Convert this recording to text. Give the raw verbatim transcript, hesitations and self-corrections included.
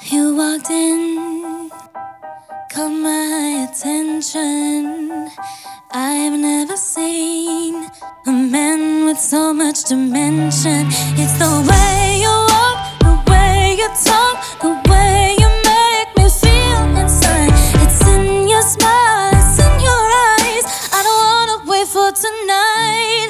You walked in, caught my attention. I've never seen a man with so much dimension. It's the way you walk, the way you talk, the way you make me feel inside. It's in your smile, it's in your eyes. I don't wanna wait for tonight.